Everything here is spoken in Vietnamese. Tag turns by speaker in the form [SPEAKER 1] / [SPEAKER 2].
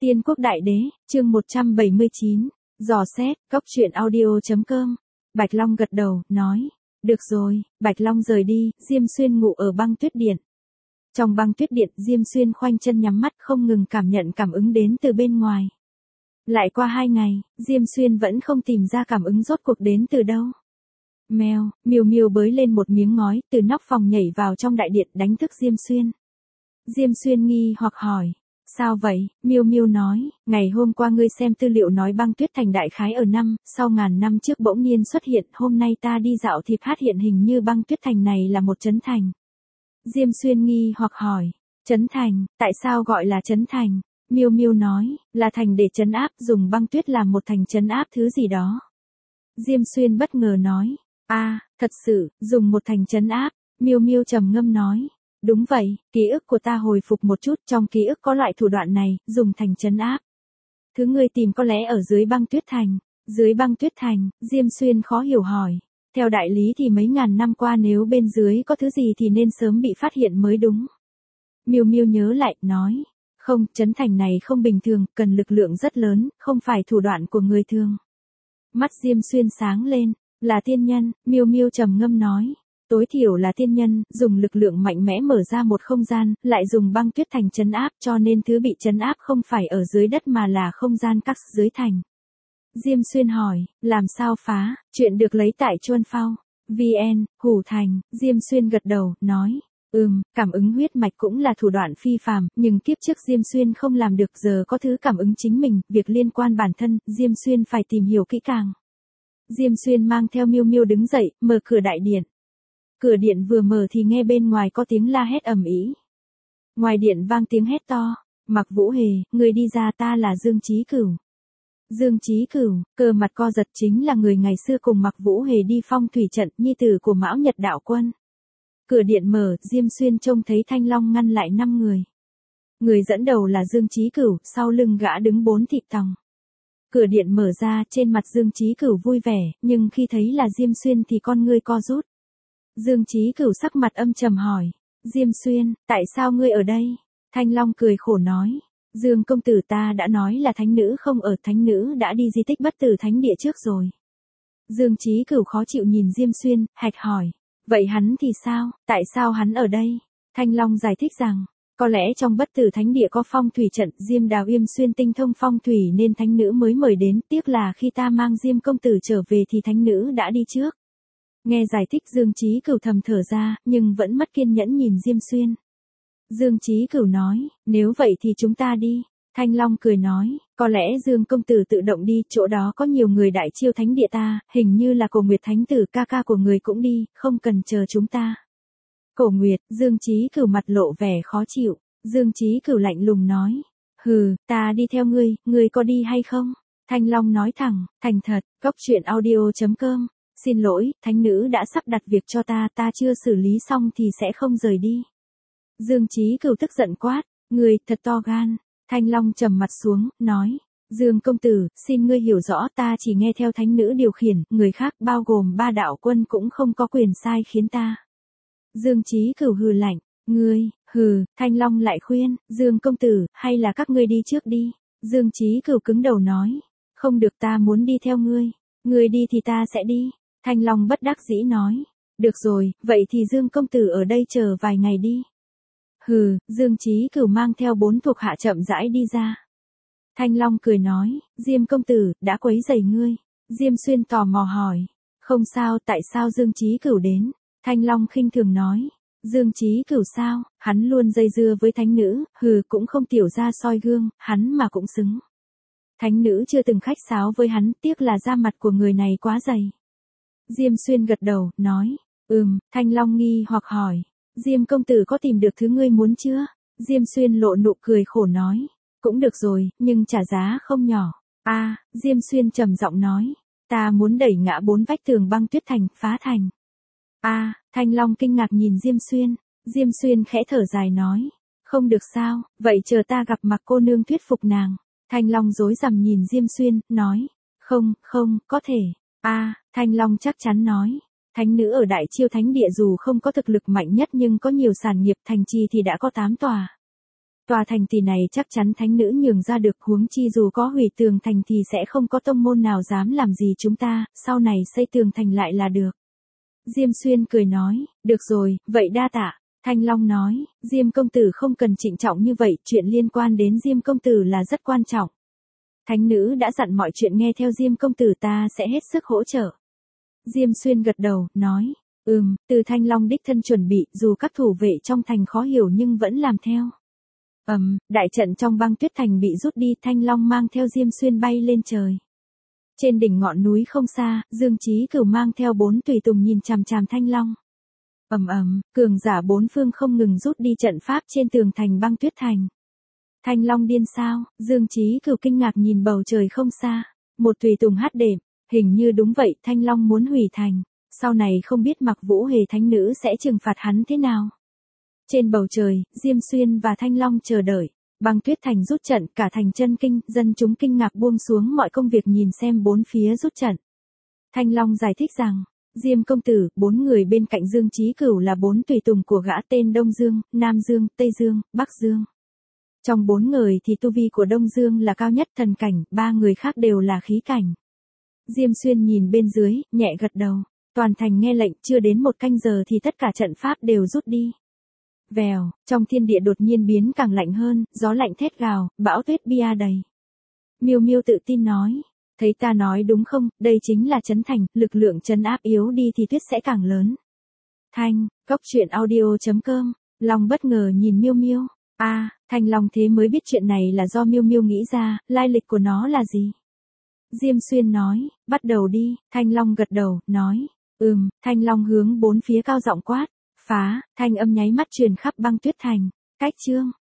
[SPEAKER 1] Tiên quốc đại đế, chương 179, dò xét, góc truyện audio.com. Bạch Long gật đầu, nói, được rồi. Bạch Long rời đi, Diêm Xuyên ngủ ở băng tuyết điện. Trong băng tuyết điện, Diêm Xuyên khoanh chân nhắm mắt không ngừng cảm nhận cảm ứng đến từ bên ngoài. Lại qua 2 ngày, Diêm Xuyên vẫn không tìm ra cảm ứng rốt cuộc đến từ đâu. Mèo, Miêu Miêu bới lên một miếng ngói, từ nóc phòng nhảy vào trong đại điện đánh thức Diêm Xuyên. Diêm Xuyên nghi hoặc hỏi, sao vậy? Miêu Miêu nói, ngày hôm qua ngươi xem tư liệu nói băng tuyết thành đại khái ở sau ngàn năm trước bỗng nhiên xuất hiện, hôm nay ta đi dạo thì phát hiện hình như băng tuyết thành này là một trấn thành. Diêm Xuyên nghi hoặc hỏi, trấn thành, tại sao gọi là trấn thành? Miêu Miêu nói, là thành để trấn áp, dùng băng tuyết làm một thành trấn áp thứ gì đó. Diêm Xuyên bất ngờ nói, thật sự, dùng một thành trấn áp. Miêu Miêu trầm ngâm nói, đúng vậy, ký ức của ta hồi phục một chút, trong ký ức có loại thủ đoạn này, dùng thành trấn áp. Thứ ngươi tìm có lẽ ở dưới băng tuyết thành. Dưới băng tuyết thành, Diêm Xuyên khó hiểu hỏi. Theo đại lý thì mấy ngàn năm qua nếu bên dưới có thứ gì thì nên sớm bị phát hiện mới đúng. Miêu Miêu nhớ lại, nói, không, trấn thành này không bình thường, cần lực lượng rất lớn, không phải thủ đoạn của người thường. Mắt Diêm Xuyên sáng lên, là tiên nhân. Miêu Miêu trầm ngâm nói, tối thiểu là tiên nhân, dùng lực lượng mạnh mẽ mở ra một không gian, lại dùng băng tuyết thành trấn áp, cho nên thứ bị trấn áp không phải ở dưới đất mà là không gian các dưới thành. Diêm Xuyên hỏi, làm sao phá? Chuyện được lấy tại Chuân Phao. VN, Hủ Thành. Diêm Xuyên gật đầu, nói, cảm ứng huyết mạch cũng là thủ đoạn phi phàm, nhưng kiếp trước Diêm Xuyên không làm được, giờ có thứ cảm ứng chính mình, việc liên quan bản thân, Diêm Xuyên phải tìm hiểu kỹ càng. Diêm Xuyên mang theo Miêu Miêu đứng dậy, mở cửa đại điện. Cửa điện vừa mở thì nghe bên ngoài có tiếng la hét ầm ĩ. Ngoài điện vang tiếng hét to, Mặc Vũ Hề, người đi ra, ta là Dương Chí Cửu. Dương Chí Cửu, cơ mặt co giật, chính là người ngày xưa cùng Mặc Vũ Hề đi phong thủy trận, nhi tử của Mão Nhật đạo quân. Cửa điện mở, Diêm Xuyên trông thấy Thanh Long ngăn lại 5 người. Người dẫn đầu là Dương Chí Cửu, sau lưng gã đứng 4 thị tòng. Cửa điện mở ra, trên mặt Dương Chí Cửu vui vẻ, nhưng khi thấy là Diêm Xuyên thì con ngươi co rút. Dương Chí Cửu sắc mặt âm trầm hỏi, Diêm Xuyên, tại sao ngươi ở đây? Thanh Long cười khổ nói, Dương công tử, ta đã nói là thánh nữ không ở, thánh nữ đã đi di tích Bất Tử Thánh Địa trước rồi. Dương Chí Cửu khó chịu nhìn Diêm Xuyên, hạch hỏi, vậy hắn thì sao, tại sao hắn ở đây? Thanh Long giải thích rằng, có lẽ trong Bất Tử Thánh Địa có phong thủy trận, Diêm Đào Yêm Xuyên tinh thông phong thủy nên thánh nữ mới mời đến, tiếc là khi ta mang Diêm công tử trở về thì thánh nữ đã đi trước. Nghe giải thích, Dương Chí Cửu thầm thở ra, nhưng vẫn mất kiên nhẫn nhìn Diêm Xuyên. Dương Chí Cửu nói, nếu vậy thì chúng ta đi. Thanh Long cười nói, có lẽ Dương công tử tự động đi, chỗ đó có nhiều người đại chiêu thánh địa ta, hình như là Cổ Nguyệt thánh tử, ca ca của người cũng đi, không cần chờ chúng ta. Cổ Nguyệt, Dương Chí Cửu mặt lộ vẻ khó chịu. Dương Chí Cửu lạnh lùng nói, hừ, ta đi theo ngươi có đi hay không? Thanh Long nói thẳng, thành thật, góc truyện audio.com. Xin lỗi, thánh nữ đã sắp đặt việc cho ta chưa xử lý xong thì sẽ không rời đi. Dương Chí Cửu tức giận quát, ngươi thật to gan. Thanh Long trầm mặt xuống, nói, Dương công tử, xin ngươi hiểu rõ, ta chỉ nghe theo thánh nữ điều khiển, người khác bao gồm 3 đạo quân cũng không có quyền sai khiến ta. Dương Chí Cửu hừ lạnh, ngươi, Thanh Long lại khuyên, Dương công tử, hay là các ngươi đi trước đi. Dương Chí Cửu cứng đầu nói, không được, ta muốn đi theo ngươi đi thì ta sẽ đi. Thanh Long bất đắc dĩ nói, được rồi, vậy thì Dương công tử ở đây chờ vài ngày đi. Dương Chí Cửu mang theo 4 thuộc hạ chậm rãi đi ra. Thanh Long cười nói, Diêm công tử, đã quấy rầy ngươi. Diêm Xuyên tò mò hỏi, không sao, tại sao Dương Chí Cửu đến? Thanh Long khinh thường nói, Dương Chí Cửu sao, hắn luôn dây dưa với thánh nữ, cũng không tiểu ra soi gương, hắn mà cũng xứng. Thánh nữ chưa từng khách sáo với hắn, tiếc là da mặt của người này quá dày. Diêm Xuyên gật đầu, nói, Thanh Long nghi hoặc hỏi, Diêm công tử có tìm được thứ ngươi muốn chưa? Diêm Xuyên lộ nụ cười khổ nói, cũng được rồi, nhưng trả giá không nhỏ. Diêm Xuyên trầm giọng nói, ta muốn đẩy ngã 4 vách tường băng tuyết thành, phá thành. Thanh Long kinh ngạc nhìn Diêm Xuyên. Diêm Xuyên khẽ thở dài nói, không được sao, vậy chờ ta gặp Mặc cô nương thuyết phục nàng. Thanh Long rối rắm nhìn Diêm Xuyên, nói, không, có thể. Thanh Long chắc chắn nói, thánh nữ ở Đại Chiêu Thánh Địa dù không có thực lực mạnh nhất nhưng có nhiều sản nghiệp, thành trì thì đã có 8 tòa. Tòa thành tỷ này chắc chắn thánh nữ nhường ra được, huống chi dù có hủy tường thành thì sẽ không có tông môn nào dám làm gì chúng ta, sau này xây tường thành lại là được. Diêm Xuyên cười nói, được rồi, vậy đa tạ. Thanh Long nói, Diêm công tử không cần trịnh trọng như vậy, chuyện liên quan đến Diêm công tử là rất quan trọng. Thánh nữ đã dặn mọi chuyện nghe theo Diêm công tử, ta sẽ hết sức hỗ trợ. Diêm Xuyên gật đầu, nói, từ Thanh Long đích thân chuẩn bị, dù các thủ vệ trong thành khó hiểu nhưng vẫn làm theo. Đại trận trong băng tuyết thành bị rút đi, Thanh Long mang theo Diêm Xuyên bay lên trời. Trên đỉnh ngọn núi không xa, Dương Chí Cửu mang theo 4 tùy tùng nhìn chằm chằm Thanh Long. Cường giả 4 phương không ngừng rút đi trận pháp trên tường thành băng tuyết thành. Thanh Long điên sao? Dương Chí Cửu kinh ngạc nhìn bầu trời không xa. Một tùy tùng hát đệm, hình như đúng vậy, Thanh Long muốn hủy thành. Sau này không biết Mặc Vũ Hề thánh nữ sẽ trừng phạt hắn thế nào. Trên bầu trời, Diêm Xuyên và Thanh Long chờ đợi. Băng tuyết thành rút trận, cả thành chân kinh, dân chúng kinh ngạc buông xuống mọi công việc nhìn xem bốn phía rút trận. Thanh Long giải thích rằng, Diêm công tử, 4 người bên cạnh Dương Chí Cửu là 4 tùy tùng của gã tên Đông Dương, Nam Dương, Tây Dương, Bắc Dương. Trong 4 người thì tu vi của Đông Dương là cao nhất thần cảnh, 3 người khác đều là khí cảnh. Diêm Xuyên nhìn bên dưới, nhẹ gật đầu. Toàn thành nghe lệnh, chưa đến 1 canh giờ thì tất cả trận pháp đều rút đi. Vèo, trong thiên địa đột nhiên biến càng lạnh hơn, gió lạnh thét gào, bão tuyết bia đầy. Miêu Miêu tự tin nói, thấy ta nói đúng không, đây chính là trấn thành, lực lượng trấn áp yếu đi thì tuyết sẽ càng lớn. Cóc truyện audio.com, Long bất ngờ nhìn Miêu Miêu. Thanh Long thế mới biết chuyện này là do Miêu Miêu nghĩ ra, lai lịch của nó là gì? Diêm Xuyên nói, bắt đầu đi, Thanh Long gật đầu, nói, Thanh Long hướng 4 phía cao giọng quát, phá, thanh âm nháy mắt truyền khắp băng tuyết thành, cách chương.